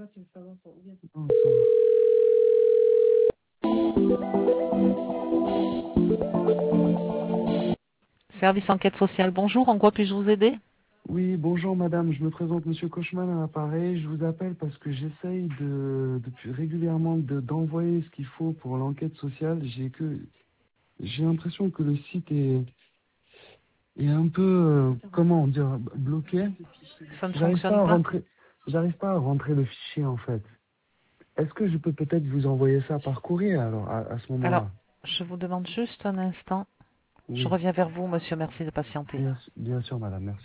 Oh, Service enquête sociale, bonjour, en quoi puis-je vous aider? oui, bonjour madame, je me présente monsieur Cochman à l'appareil. Je vous appelle parce que j'essaye depuis régulièrement d'envoyer ce qu'il faut pour l'enquête sociale. J'ai l'impression que le site est un peu, comment dire, bloqué. Ça ne J'arrive fonctionne pas à pas? rentrer, j'arrive pas à rentrer le fichier en fait. Est-ce que je peux peut-être vous envoyer ça par courrier alors à ce Alors, moment-là? je vous demande juste un instant. Je Oui, reviens vers vous, monsieur, merci de patienter. bien sûr madame, merci.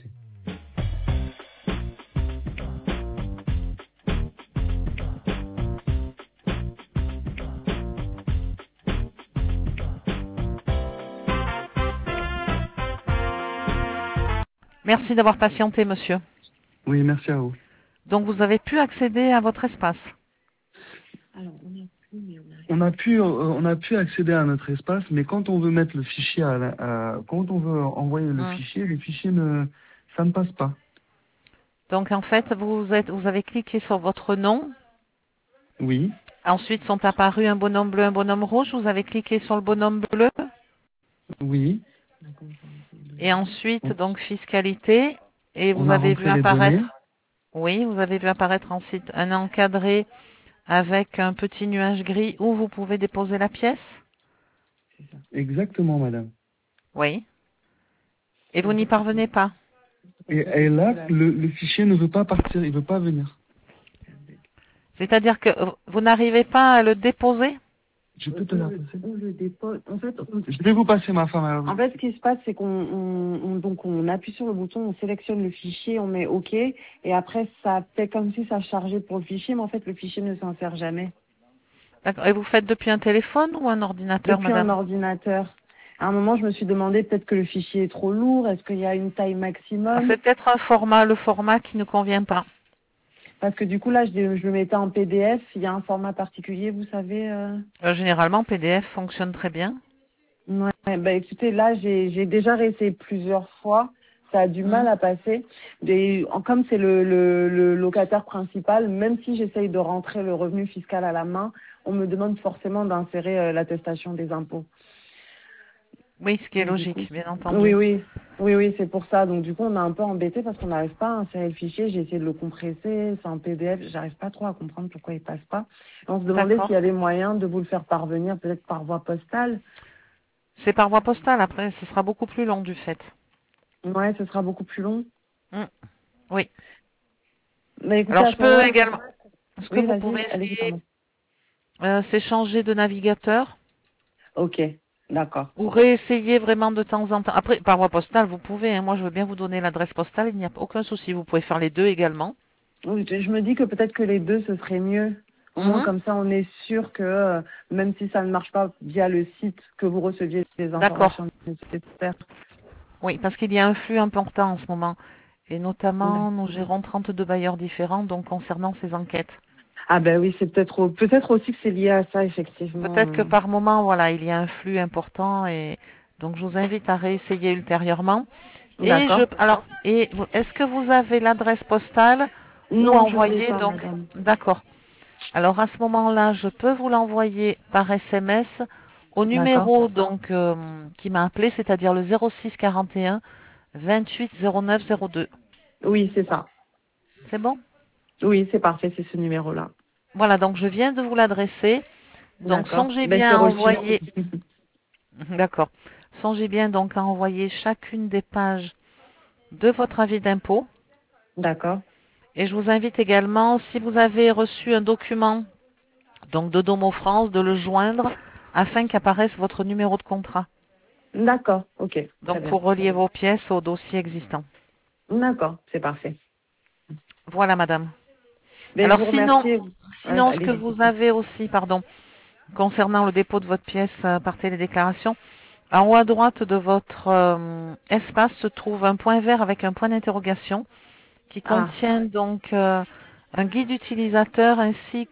Merci d'avoir patienté, monsieur. Oui, merci à vous. Donc, vous avez pu accéder à votre espace? On a pu accéder à notre espace, mais quand on veut mettre le fichier quand on veut envoyer Hmm. le fichier ça ne passe pas. Donc, en fait, vous avez cliqué sur votre nom. Oui, Ensuite, sont apparus un bonhomme bleu, un bonhomme rouge. Vous avez cliqué sur le bonhomme bleu. oui. Et ensuite, donc, fiscalité. Et vous On a avez vu rentré les données. apparaître, oui, vous avez vu apparaître ensuite un encadré avec un petit nuage gris où vous pouvez déposer la pièce. Exactement, madame. Oui. Et vous n'y parvenez pas. Et là, le fichier ne veut pas partir, il veut pas venir. C'est-à-dire que vous n'arrivez pas à le déposer? Je peux te la passer. Je vais vous passer ma femme alors. En fait, ce qui se passe, c'est donc on appuie sur le bouton, on sélectionne le fichier, on met OK, et après ça fait comme si ça chargeait pour le fichier, mais en fait le fichier ne s'insère jamais. D'accord. Et vous faites depuis un téléphone ou un ordinateur, Depuis un madame? ordinateur. À un moment, je me suis demandé peut-être que le fichier est trop lourd, est-ce qu'il y a une taille Ah, maximum? c'est peut-être le format qui ne convient pas. Parce que du coup là, je le mettais en PDF, il y a un format particulier, vous savez. Généralement, PDF fonctionne très bien. Ouais, bah écoutez, là j'ai déjà réessayé plusieurs fois, ça a du mal Mhm. à passer. Comme c'est le locataire principal, même si j'essaye de rentrer le revenu fiscal à la main, on me demande forcément d'insérer l'attestation des impôts. Oui, ce qui est Donc du coup, logique, bien oui, entendu. oui, oui, c'est pour ça. Donc du coup, on est un peu embêté parce qu'on n'arrive pas à insérer le fichier. J'ai essayé de le compresser, c'est en PDF. J'arrive pas trop à comprendre pourquoi il passe pas. Et on se demandait s'il y D'accord. avait moyen de vous le faire parvenir, peut-être par voie postale. C'est par voie postale, après, ce sera beaucoup plus long du fait. Ouais, ce sera beaucoup plus long. Mm. Oui. Mais écoutez, Alors, à je ce peux moment-là, également, ce que oui, vous pouvez vas-y, allez-y, essayer, pardon. c'est changer de navigateur Ok, d'accord. ou réessayer vraiment de temps en temps. Après, par voie postale, vous pouvez, hein. Moi, je veux bien vous donner l'adresse postale, il n'y a aucun souci. Vous pouvez faire les deux également. Oui, je me dis que peut-être que les deux, ce serait mieux. Au moins, Mhm. comme ça, on est sûr que même si ça ne marche pas via le site, que vous receviez les D'accord. informations nécessaires. Oui, parce qu'il y a un flux important en ce moment. Et Ouais. notamment, nous gérons 32 bailleurs différents, donc concernant ces enquêtes. Ah ben oui, c'est peut-être aussi que c'est lié à ça, Peut-être que effectivement. par moment, voilà, il y a un flux important et donc je vous invite à réessayer ultérieurement. D'accord. Est-ce que vous avez l'adresse postale ou Non, je ne l'ai envoyer pas, donc, madame. d'accord. Alors à ce moment-là, je peux vous l'envoyer par SMS au D'accord. numéro donc qui m'a appelé, c'est-à-dire le 06 41 28 09 02. Oui, c'est ça. C'est bon? Oui, c'est parfait, c'est ce numéro-là. Voilà, donc je viens de vous l'adresser. Donc D'accord. songez Ben bien c'est à reçu. envoyer, d'accord. Songez bien donc à envoyer chacune des pages de votre avis d'impôt. D'accord. Et je vous invite également, si vous avez reçu un document donc de Domo France, de le joindre afin qu'apparaisse votre numéro de contrat. D'accord. Ok. Très Donc bien. pour relier vos pièces au dossier existant. D'accord. C'est parfait. Voilà, madame. Ben, je Alors vous sinon, remercie. sinon ce que Allez-y. vous avez aussi, pardon, concernant le dépôt de votre pièce par télédéclaration, en haut à droite de votre espace se trouve un point vert avec un point d'interrogation qui Ah, contient donc un guide utilisateur ainsi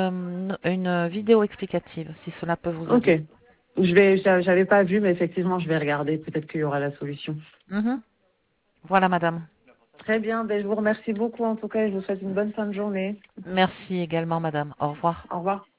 une vidéo explicative, si cela peut vous ok. aider. J'avais pas vu, mais effectivement, je vais regarder. Peut-être qu'il y aura la solution. Mhm. Voilà, madame. Très bien, ben, je vous remercie beaucoup en tout cas et je vous souhaite une bonne fin de journée. Merci également, madame. Au revoir. Au revoir.